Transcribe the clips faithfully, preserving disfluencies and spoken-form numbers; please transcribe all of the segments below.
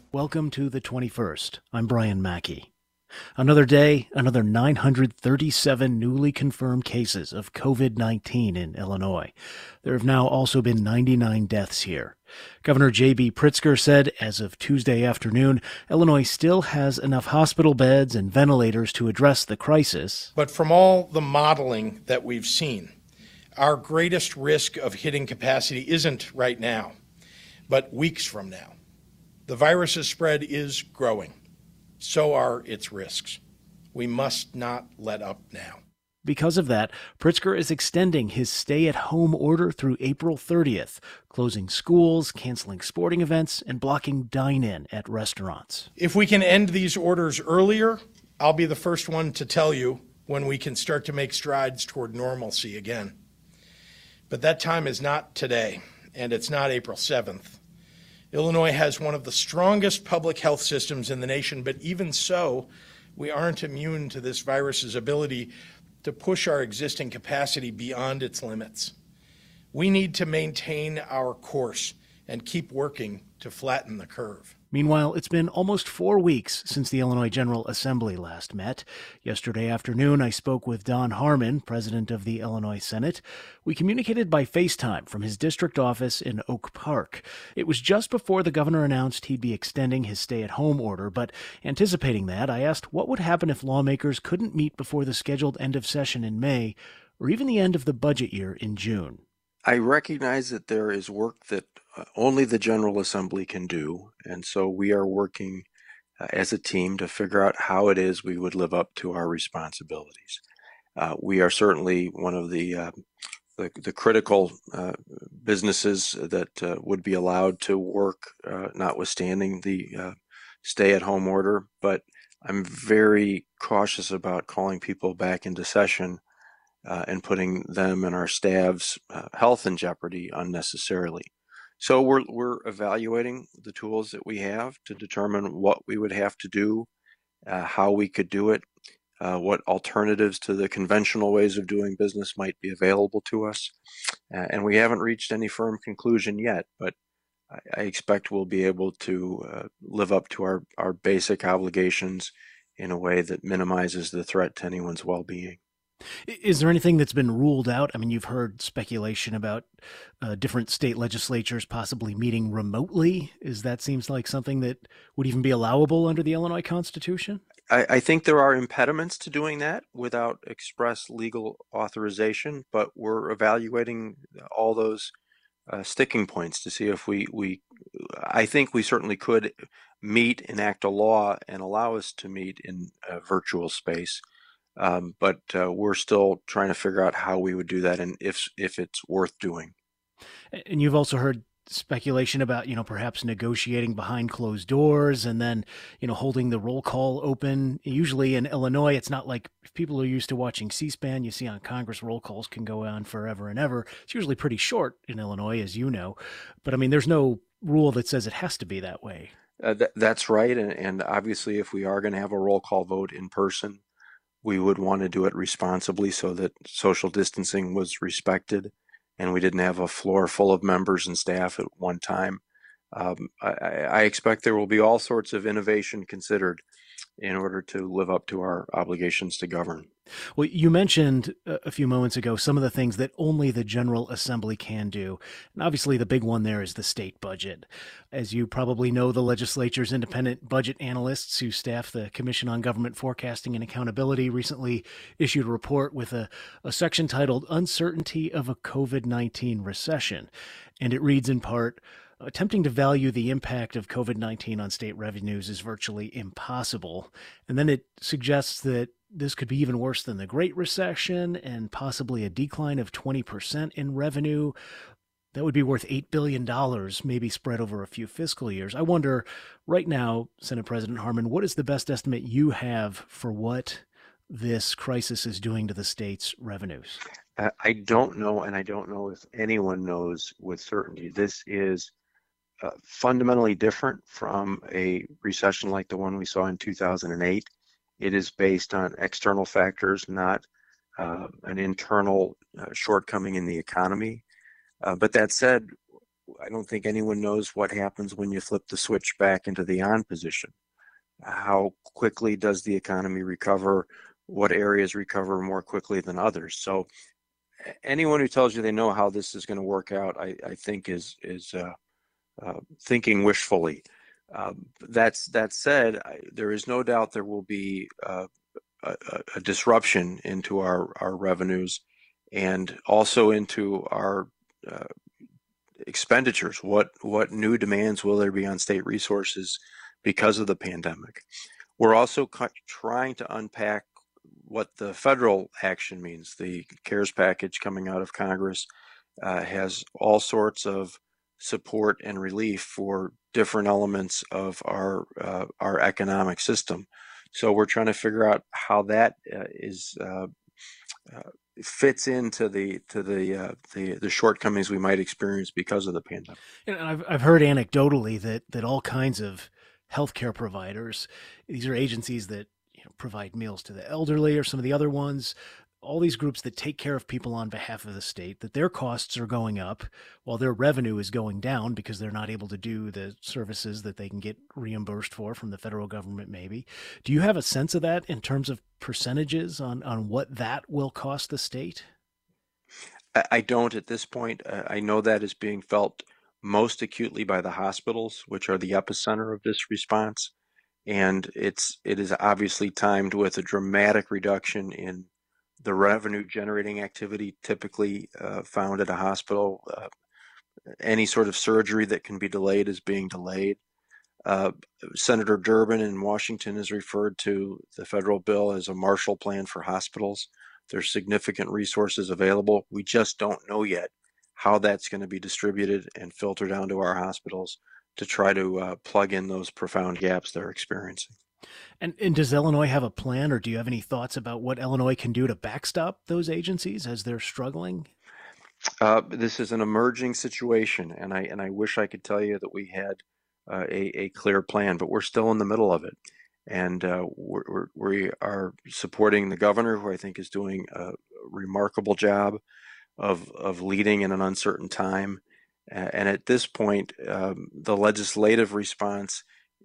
Welcome to the twenty-first. I'm Brian Mackey. Another day, another nine hundred thirty-seven newly confirmed cases of covid nineteen in Illinois. There have now also been ninety-nine deaths here. Governor J B Pritzker said as of Tuesday afternoon, Illinois still has enough hospital beds and ventilators to address the crisis. But from all the modeling that we've seen, our greatest risk of hitting capacity isn't right now, but weeks from now. The virus's spread is growing. So are its risks. We must not let up now. Because of that, Pritzker is extending his stay-at-home order through April thirtieth, closing schools, canceling sporting events, and blocking dine-in at restaurants. If we can end these orders earlier, I'll be the first one to tell you when we can start to make strides toward normalcy again. But that time is not today, and it's not April seventh. Illinois has one of the strongest public health systems in the nation, but even so, we aren't immune to this virus's ability to push our existing capacity beyond its limits. We need to maintain our course and keep working to flatten the curve. Meanwhile, it's been almost four weeks since the Illinois General Assembly last met. Yesterday afternoon, I spoke with Don Harmon, president of the Illinois Senate. We communicated by FaceTime from his district office in Oak Park. It was just before the governor announced he'd be extending his stay-at-home order, but anticipating that, I asked what would happen if lawmakers couldn't meet before the scheduled end of session in May, or even the end of the budget year in June. I recognize that there is work that uh, only the General Assembly can do, and so we are working uh, as a team to figure out how it is we would live up to our responsibilities. Uh, we are certainly one of the uh, the, the critical uh, businesses that uh, would be allowed to work, uh, notwithstanding the uh, stay-at-home order, but I'm very cautious about calling people back into session Uh, and putting them and our staff's uh, health in jeopardy unnecessarily. So we're we're evaluating the tools that we have to determine what we would have to do, uh, how we could do it, uh, what alternatives to the conventional ways of doing business might be available to us. Uh, and we haven't reached any firm conclusion yet, but I, I expect we'll be able to uh, live up to our, our basic obligations in a way that minimizes the threat to anyone's well-being. Is there anything that's been ruled out? I mean, you've heard speculation about uh, different state legislatures possibly meeting remotely. Is that seems like something that would even be allowable under the Illinois Constitution? I, I think there are impediments to doing that without express legal authorization, but we're evaluating all those uh, sticking points to see if we, we, I think we certainly could meet, enact a law, and allow us to meet in a virtual space. Um, but uh, we're still trying to figure out how we would do that and if if it's worth doing. And you've also heard speculation about, you know, perhaps negotiating behind closed doors and then, you know, holding the roll call open. Usually in Illinois, it's not like if people are used to watching C-SPAN, you see on Congress, roll calls can go on forever and ever. It's usually pretty short in Illinois, as you know. But I mean, there's no rule that says it has to be that way. Uh, th- that's right. And, and obviously, if we are going to have a roll call vote in person, we would want to do it responsibly so that social distancing was respected and we didn't have a floor full of members and staff at one time. Um, I, I expect there will be all sorts of innovation considered in order to live up to our obligations to govern. Well, you mentioned a few moments ago some of the things that only the General Assembly can do. And obviously the big one there is the state budget. As you probably know, the legislature's independent budget analysts who staff the Commission on Government Forecasting and Accountability recently issued a report with a, a section titled Uncertainty of a covid nineteen Recession. And it reads in part, attempting to value the impact of covid nineteen on state revenues is virtually impossible. And then it suggests that this could be even worse than the Great Recession and possibly a decline of twenty percent in revenue. That would be worth eight billion dollars, maybe spread over a few fiscal years. I wonder, right now, Senate President Harmon, what is the best estimate you have for what this crisis is doing to the state's revenues? Uh, I don't know, and I don't know if anyone knows with certainty. This is uh, fundamentally different from a recession like the one we saw in two thousand eight. It is based on external factors, not uh, an internal uh, shortcoming in the economy. Uh, but that said, I don't think anyone knows what happens when you flip the switch back into the on position. How quickly does the economy recover? What areas recover more quickly than others? So anyone who tells you they know how this is going to work out, I, I think is is uh, uh, thinking wishfully. Um, that's that said, I, there is no doubt there will be uh, a, a disruption into our, our revenues and also into our uh, expenditures. What what new demands will there be on state resources because of the pandemic? We're also cu- trying to unpack what the federal action means. The CARES package coming out of Congress uh, has all sorts of support and relief for different elements of our uh, our economic system. So we're trying to figure out how that uh, is uh, uh, fits into the to the, uh, the the shortcomings we might experience because of the pandemic. And I've I've heard anecdotally that that all kinds of healthcare providers, these are agencies that, you know, provide meals to the elderly or some of the other ones, all these groups that take care of people on behalf of the state, that their costs are going up while their revenue is going down because they're not able to do the services that they can get reimbursed for from the federal government, maybe. Do you have a sense of that in terms of percentages on, on what that will cost the state? I don't at this point. Uh, I know that is being felt most acutely by the hospitals, which are the epicenter of this response. And it's it is obviously timed with a dramatic reduction in the revenue generating activity typically uh, found at a hospital. Uh, any sort of surgery that can be delayed is being delayed. Uh, Senator Durbin in Washington has referred to the federal bill as a Marshall Plan for hospitals. There's significant resources available. We just don't know yet how that's going to be distributed and filtered down to our hospitals to try to uh, plug in those profound gaps they're experiencing. And, and does Illinois have a plan, or do you have any thoughts about what Illinois can do to backstop those agencies as they're struggling? Uh, this is an emerging situation, and I and I wish I could tell you that we had uh, a a clear plan, but we're still in the middle of it, and uh, we're, we're, we are supporting the governor, who I think is doing a remarkable job of of leading in an uncertain time, and at this point, um, the legislative response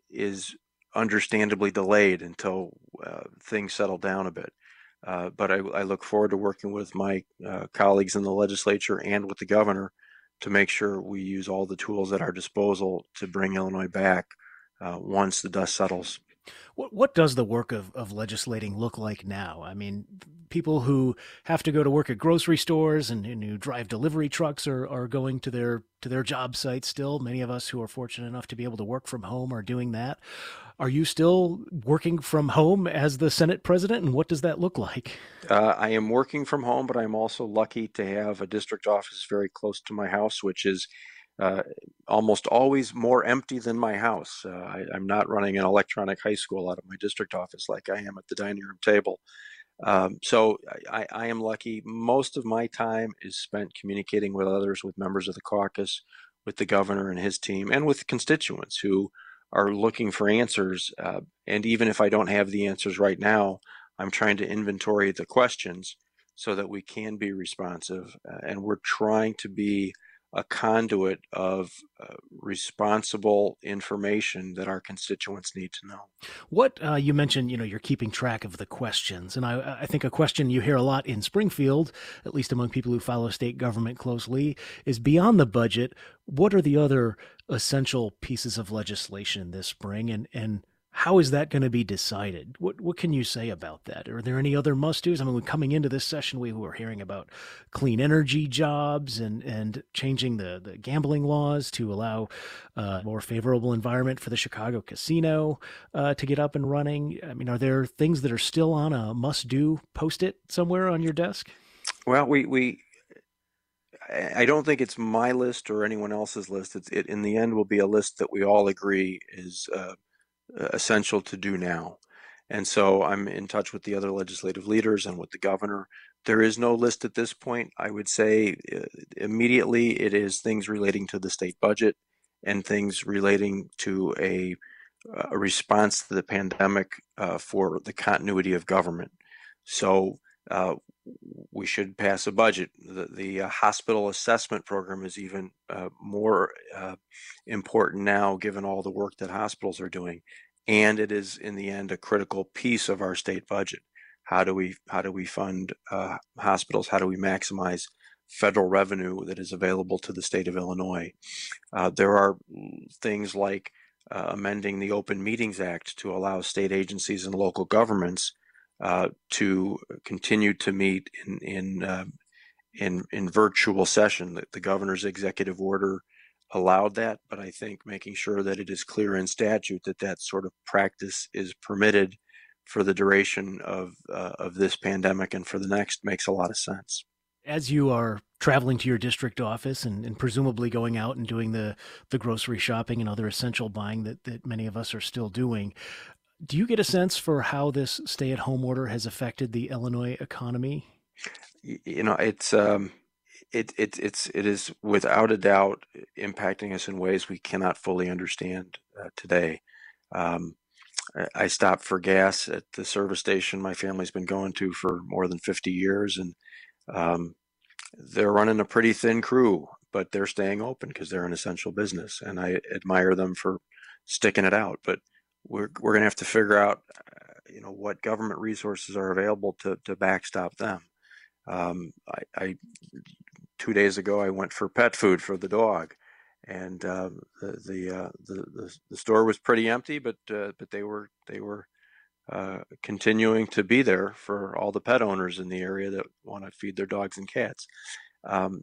is understandably delayed until uh, things settle down a bit. Uh, but I, I look forward to working with my uh, colleagues in the legislature and with the governor to make sure we use all the tools at our disposal to bring Illinois back uh, once the dust settles. What what does the work of, of legislating look like now? I mean, people who have to go to work at grocery stores and, and who drive delivery trucks are, are going to their to their job sites still. Many of us who are fortunate enough to be able to work from home are doing that. Are you still working from home as the Senate president, and what does that look like? Uh, I am working from home, but I'm also lucky to have a district office very close to my house, which is uh, almost always more empty than my house. Uh, I, I'm not running an electronic high school out of my district office like I am at the dining room table. Um, so I, I am lucky. Most of my time is spent communicating with others, with members of the caucus, with the governor and his team, and with constituents who are looking for answers. Uh, and even if I don't have the answers right now, I'm trying to inventory the questions so that we can be responsive. Uh, and we're trying to be a conduit of uh, responsible information that our constituents need to know. What uh, you mentioned, you know, you're keeping track of the questions, and I, I think a question you hear a lot in Springfield, at least among people who follow state government closely, is beyond the budget. What are the other essential pieces of legislation this spring, and and how is that going to be decided? What what can you say about that? Are there any other must-dos? I mean, coming into this session, we were hearing about clean energy jobs and, and changing the, the gambling laws to allow a more favorable environment for the Chicago casino uh, to get up and running. I mean, are there things that are still on a must-do post-it somewhere on your desk? Well, we we I don't think it's my list or anyone else's list. It's it in the end will be a list that we all agree is uh, essential to do now. And so I'm in touch with the other legislative leaders and with the governor. There is no list at this point. I would say uh, immediately it is things relating to the state budget and things relating to a, a response to the pandemic uh, for the continuity of government. So uh, we should pass a budget. The, the uh, hospital assessment program is even uh, more uh, important now, given all the work that hospitals are doing, and it is in the end a critical piece of our state budget. How do we how do we fund uh, hospitals? How do we maximize federal revenue that is available to the state of Illinois? Uh, there are things like uh, amending the Open Meetings Act to allow state agencies and local governments uh, to continue to meet in in uh, in, in virtual session. The, the governor's executive order allowed that, but I think making sure that it is clear in statute that that sort of practice is permitted for the duration of uh, of this pandemic and for the next makes a lot of sense. As you are traveling to your district office and, and presumably going out and doing the, the grocery shopping and other essential buying that, that many of us are still doing, do you get a sense for how this stay-at-home order has affected the Illinois economy? You know, it's um, it it it's it is without a doubt impacting us in ways we cannot fully understand uh, today. Um, I stopped for gas at the service station my family's been going to for more than fifty years, and um, they're running a pretty thin crew, but they're staying open because they're an essential business, and I admire them for sticking it out. But we're we're going to have to figure out, uh, you know, what government resources are available to to backstop them. Um, I, I two days ago I went for pet food for the dog, and uh, the the, uh, the the the store was pretty empty, but uh, but they were they were uh, continuing to be there for all the pet owners in the area that want to feed their dogs and cats. Um,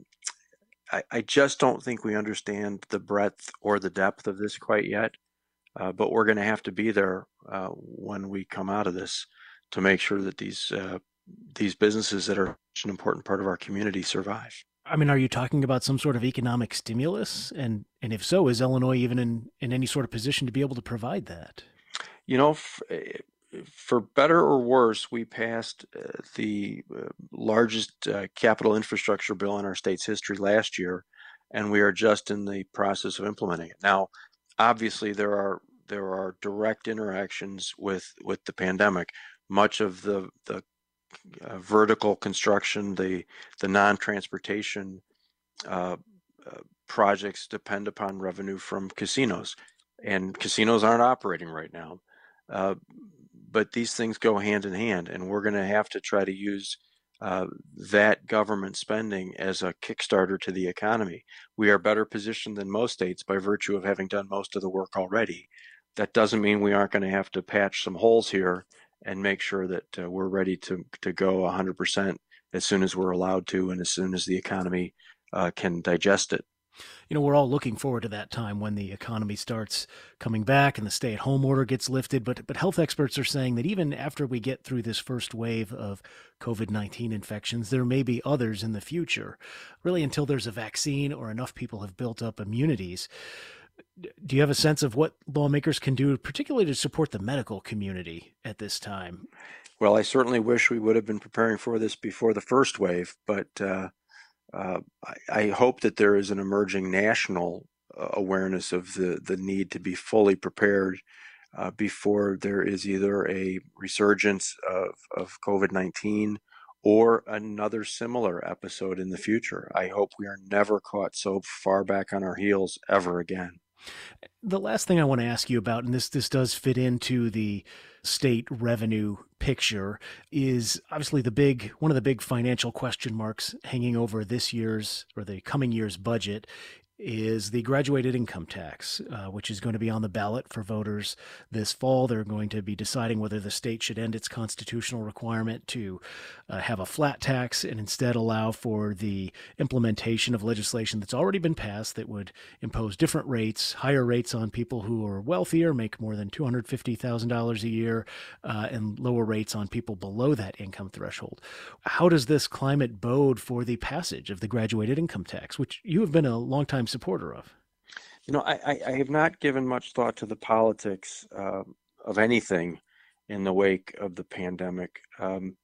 I, I just don't think we understand the breadth or the depth of this quite yet, uh, but we're going to have to be there uh, when we come out of this to make sure that these uh, these businesses that are such an important part of our community survive. I mean, are you talking about some sort of economic stimulus? And and if so, is Illinois even in, in any sort of position to be able to provide that? You know, f- eh, for better or worse, we passed uh, the uh, largest uh, capital infrastructure bill in our state's history last year, and we are just in the process of implementing it. Now, obviously, there are there are direct interactions with with the pandemic. Much of the the uh, vertical construction, the the non-transportation uh, uh, projects depend upon revenue from casinos, and casinos aren't operating right now. Uh, but these things go hand in hand, and we're going to have to try to use uh, that government spending as a kickstarter to the economy. We are better positioned than most states by virtue of having done most of the work already. That doesn't mean we aren't going to have to patch some holes here and make sure that uh, we're ready to to go one hundred percent as soon as we're allowed to and as soon as the economy uh, can digest it. You know, we're all looking forward to that time when the economy starts coming back and the stay-at-home order gets lifted. But but health experts are saying that even after we get through this first wave of COVID nineteen infections, there may be others in the future, really until there's a vaccine or enough people have built up immunities. Do you have a sense of what lawmakers can do, particularly to support the medical community at this time? Well, I certainly wish we would have been preparing for this before the first wave, but uh, uh, I, I hope that there is an emerging national uh, awareness of the, the need to be fully prepared uh, before there is either a resurgence of, of COVID nineteen or another similar episode in the future. I hope we are never caught so far back on our heels ever again. The last thing I want to ask you about, and this this does fit into the state revenue picture, is obviously the big one of the big financial question marks hanging over this year's or the coming year's budget is the graduated income tax, uh, which is going to be on the ballot for voters this fall. They're going to be deciding whether the state should end its constitutional requirement to uh, have a flat tax and instead allow for the implementation of legislation that's already been passed that would impose different rates, higher rates on people who are wealthier, make more than two hundred fifty thousand dollars a year, uh, and lower rates on people below that income threshold. How does this climate bode for the passage of the graduated income tax, which you have been a longtime supporter of? You know, I, I, I have not given much thought to the politics uh, of anything in the wake of the pandemic. Um,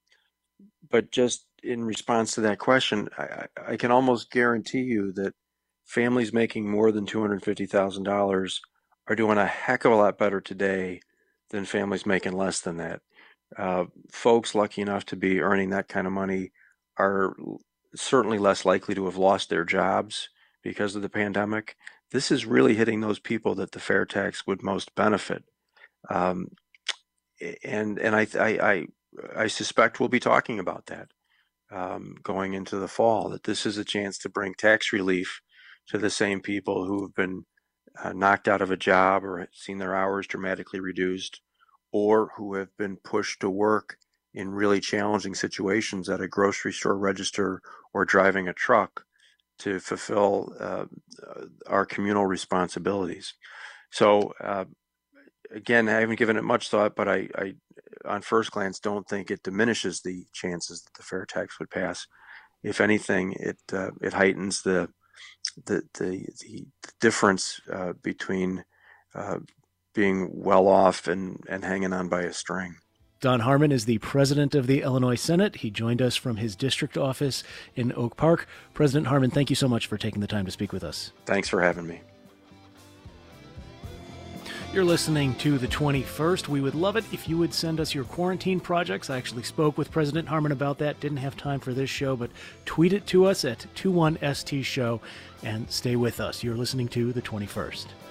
but just in response to that question, I, I can almost guarantee you that families making more than two hundred fifty thousand dollars are doing a heck of a lot better today than families making less than that. Uh, folks lucky enough to be earning that kind of money are certainly less likely to have lost their jobs because of the pandemic. This is really hitting those people that the fair tax would most benefit. Um, and and I, I, I, I suspect we'll be talking about that um, going into the fall, that this is a chance to bring tax relief to the same people who have been uh, knocked out of a job or seen their hours dramatically reduced, or who have been pushed to work in really challenging situations at a grocery store register or driving a truck to fulfill uh, our communal responsibilities. So uh, again, I haven't given it much thought, but I, I, on first glance, don't think it diminishes the chances that the fair tax would pass. If anything, it uh, it heightens the the the, the difference uh, between uh, being well off and, and hanging on by a string. Don Harmon is the president of the Illinois Senate. He joined us from his district office in Oak Park. President Harmon, thank you so much for taking the time to speak with us. Thanks for having me. You're listening to The twenty-first. We would love it if you would send us your quarantine projects. I actually spoke with President Harmon about that. Didn't have time for this show, but tweet it to us at twenty-one S T show and stay with us. You're listening to The twenty-first.